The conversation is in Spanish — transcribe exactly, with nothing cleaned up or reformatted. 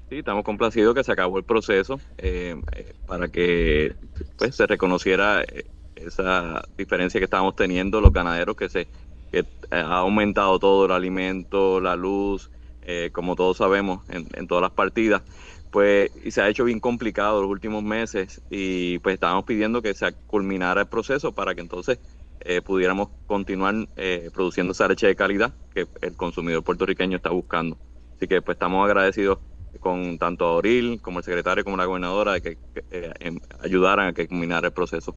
Sí, estamos complacidos que se acabó el proceso eh, eh, para que pues se reconociera eh, esa diferencia que estábamos teniendo los ganaderos, que se que eh, ha aumentado todo el alimento, la luz, eh, como todos sabemos en, en todas las partidas, pues y se ha hecho bien complicado los últimos meses y pues estábamos pidiendo que se culminara el proceso para que entonces eh, pudiéramos continuar eh, produciendo esa leche de calidad que el consumidor puertorriqueño está buscando. Así que pues estamos agradecidos con tanto a Oril como el secretario como la gobernadora de que, que eh, em, ayudaran a que culminara el proceso.